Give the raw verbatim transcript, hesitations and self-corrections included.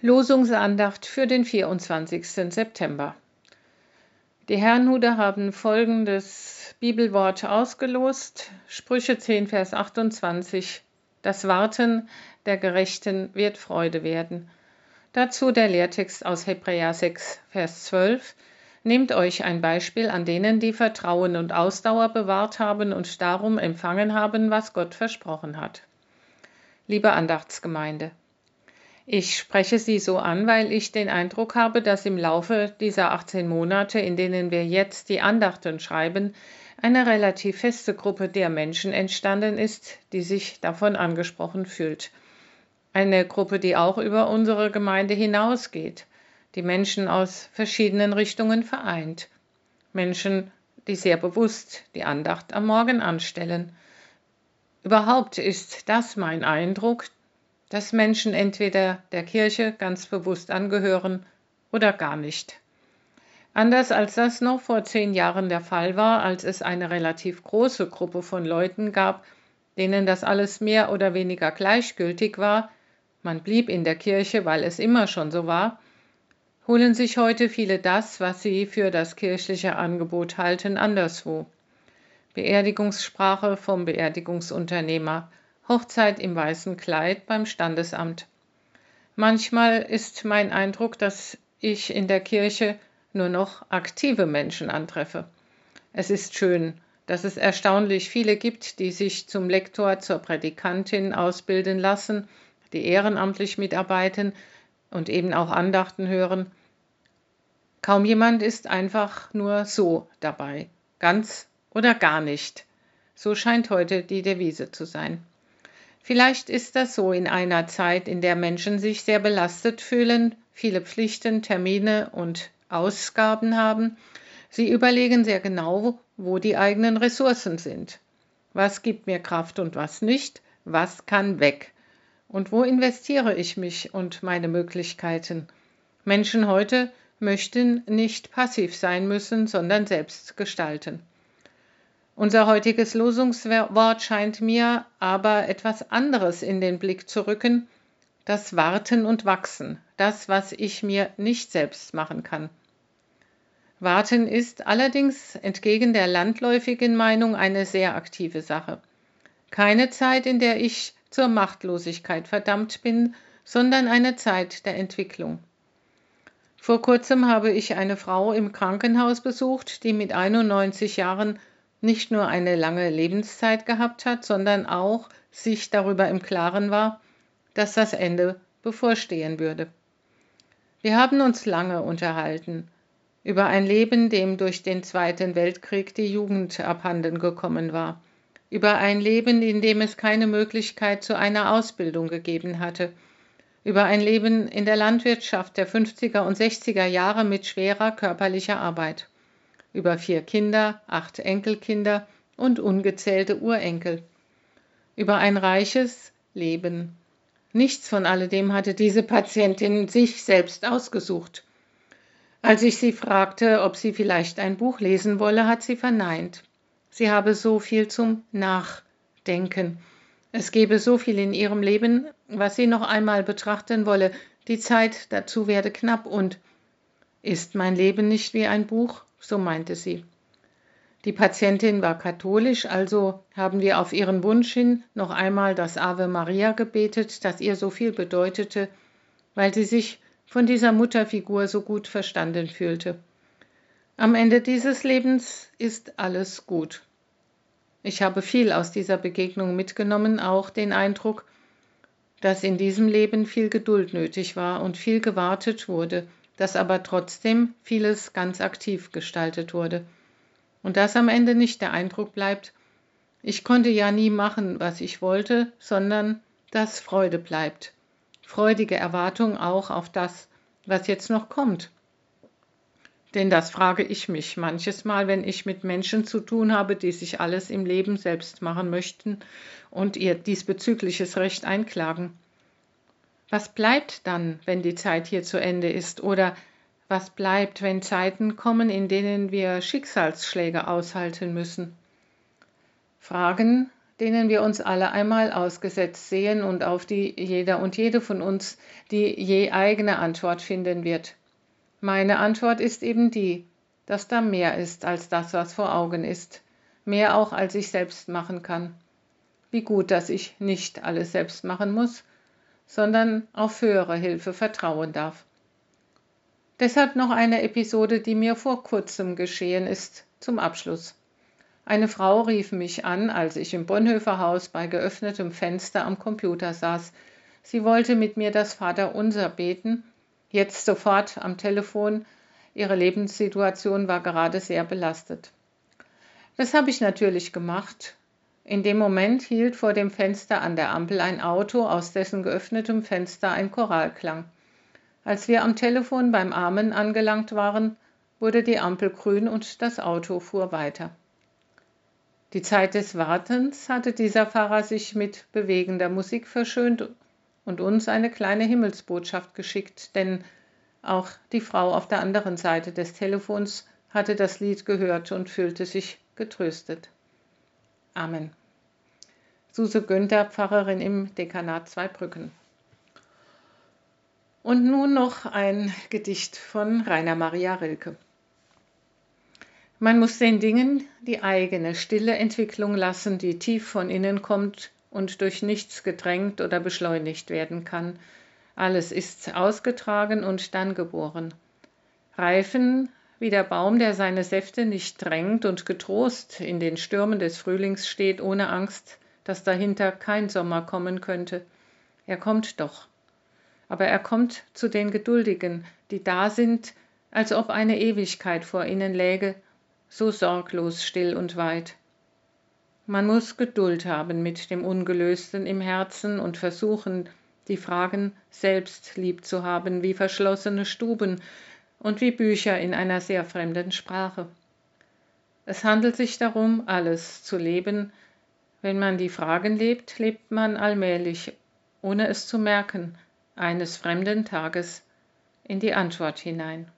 Losungsandacht für den vierundzwanzigsten September. Die Herrnhuter haben folgendes Bibelwort ausgelost: Sprüche zehn, Vers achtundzwanzig. Das Warten der Gerechten wird Freude werden. Dazu der Lehrtext aus Hebräer sechs, Vers zwölf. Nehmt euch ein Beispiel an denen, die Vertrauen und Ausdauer bewahrt haben und darum empfangen haben, was Gott versprochen hat. Liebe Andachtsgemeinde, ich spreche Sie so an, weil ich den Eindruck habe, dass im Laufe dieser achtzehn Monate, in denen wir jetzt die Andachten schreiben, eine relativ feste Gruppe der Menschen entstanden ist, die sich davon angesprochen fühlt. Eine Gruppe, die auch über unsere Gemeinde hinausgeht, die Menschen aus verschiedenen Richtungen vereint. Menschen, die sehr bewusst die Andacht am Morgen anstellen. Überhaupt ist das mein Eindruck, dass Menschen entweder der Kirche ganz bewusst angehören oder gar nicht. Anders als das noch vor zehn Jahren der Fall war, als es eine relativ große Gruppe von Leuten gab, denen das alles mehr oder weniger gleichgültig war, man blieb in der Kirche, weil es immer schon so war, holen sich heute viele das, was sie für das kirchliche Angebot halten, anderswo. Beerdigungssprache vom Beerdigungsunternehmer, Hochzeit im weißen Kleid beim Standesamt. Manchmal ist mein Eindruck, dass ich in der Kirche nur noch aktive Menschen antreffe. Es ist schön, dass es erstaunlich viele gibt, die sich zum Lektor, zur Prädikantin ausbilden lassen, die ehrenamtlich mitarbeiten und eben auch Andachten hören. Kaum jemand ist einfach nur so dabei, ganz oder gar nicht. So scheint heute die Devise zu sein. Vielleicht ist das so in einer Zeit, in der Menschen sich sehr belastet fühlen, viele Pflichten, Termine und Ausgaben haben. Sie überlegen sehr genau, wo die eigenen Ressourcen sind. Was gibt mir Kraft und was nicht? Was kann weg? Und wo investiere ich mich und meine Möglichkeiten? Menschen heute möchten nicht passiv sein müssen, sondern selbst gestalten. Unser heutiges Losungswort scheint mir aber etwas anderes in den Blick zu rücken: das Warten und Wachsen, das, was ich mir nicht selbst machen kann. Warten ist allerdings entgegen der landläufigen Meinung eine sehr aktive Sache. Keine Zeit, in der ich zur Machtlosigkeit verdammt bin, sondern eine Zeit der Entwicklung. Vor kurzem habe ich eine Frau im Krankenhaus besucht, die mit einundneunzig Jahren nicht nur eine lange Lebenszeit gehabt hat, sondern auch sich darüber im Klaren war, dass das Ende bevorstehen würde. Wir haben uns lange unterhalten über ein Leben, dem durch den Zweiten Weltkrieg die Jugend abhanden gekommen war, über ein Leben, in dem es keine Möglichkeit zu einer Ausbildung gegeben hatte, über ein Leben in der Landwirtschaft der fünfziger und sechziger Jahre mit schwerer körperlicher Arbeit, über vier Kinder, acht Enkelkinder und ungezählte Urenkel, über ein reiches Leben. Nichts von alledem hatte diese Patientin sich selbst ausgesucht. Als ich sie fragte, ob sie vielleicht ein Buch lesen wolle, hat sie verneint. Sie habe so viel zum Nachdenken. Es gebe so viel in ihrem Leben, was sie noch einmal betrachten wolle. Die Zeit dazu werde knapp und ist mein Leben nicht wie ein Buch? So meinte sie. Die Patientin war katholisch, also haben wir auf ihren Wunsch hin noch einmal das Ave Maria gebetet, das ihr so viel bedeutete, weil sie sich von dieser Mutterfigur so gut verstanden fühlte. Am Ende dieses Lebens ist alles gut. Ich habe viel aus dieser Begegnung mitgenommen, auch den Eindruck, dass in diesem Leben viel Geduld nötig war und viel gewartet wurde, dass aber trotzdem vieles ganz aktiv gestaltet wurde. Und dass am Ende nicht der Eindruck bleibt, ich konnte ja nie machen, was ich wollte, sondern dass Freude bleibt. Freudige Erwartung auch auf das, was jetzt noch kommt. Denn das frage ich mich manches Mal, wenn ich mit Menschen zu tun habe, die sich alles im Leben selbst machen möchten und ihr diesbezügliches Recht einklagen. Was bleibt dann, wenn die Zeit hier zu Ende ist? Oder was bleibt, wenn Zeiten kommen, in denen wir Schicksalsschläge aushalten müssen? Fragen, denen wir uns alle einmal ausgesetzt sehen und auf die jeder und jede von uns die je eigene Antwort finden wird. Meine Antwort ist eben die, dass da mehr ist als das, was vor Augen ist, mehr auch als ich selbst machen kann. Wie gut, dass ich nicht alles selbst machen muss, sondern auf höhere Hilfe vertrauen darf. Deshalb noch eine Episode, die mir vor kurzem geschehen ist, zum Abschluss. Eine Frau rief mich an, als ich im Bonhoeffer Haus bei geöffnetem Fenster am Computer saß. Sie wollte mit mir das Vaterunser beten, jetzt sofort am Telefon. Ihre Lebenssituation war gerade sehr belastet. Das habe ich natürlich gemacht. In dem Moment hielt vor dem Fenster an der Ampel ein Auto, aus dessen geöffnetem Fenster ein Choral klang. Als wir am Telefon beim Amen angelangt waren, wurde die Ampel grün und das Auto fuhr weiter. Die Zeit des Wartens hatte dieser Pfarrer sich mit bewegender Musik verschönt und uns eine kleine Himmelsbotschaft geschickt, denn auch die Frau auf der anderen Seite des Telefons hatte das Lied gehört und fühlte sich getröstet. Amen. Suse Günther, Pfarrerin im Dekanat Zweibrücken. Und nun noch ein Gedicht von Rainer Maria Rilke. Man muss den Dingen die eigene, stille Entwicklung lassen, die tief von innen kommt und durch nichts gedrängt oder beschleunigt werden kann. Alles ist ausgetragen und dann geboren. Reifen wie der Baum, der seine Säfte nicht drängt und getrost in den Stürmen des Frühlings steht, ohne Angst, dass dahinter kein Sommer kommen könnte. Er kommt doch. Aber er kommt zu den Geduldigen, die da sind, als ob eine Ewigkeit vor ihnen läge, so sorglos, still und weit. Man muss Geduld haben mit dem Ungelösten im Herzen und versuchen, die Fragen selbst lieb zu haben, wie verschlossene Stuben und wie Bücher in einer sehr fremden Sprache. Es handelt sich darum, alles zu leben. Wenn man die Fragen lebt, lebt man allmählich, ohne es zu merken, eines fremden Tages in die Antwort hinein.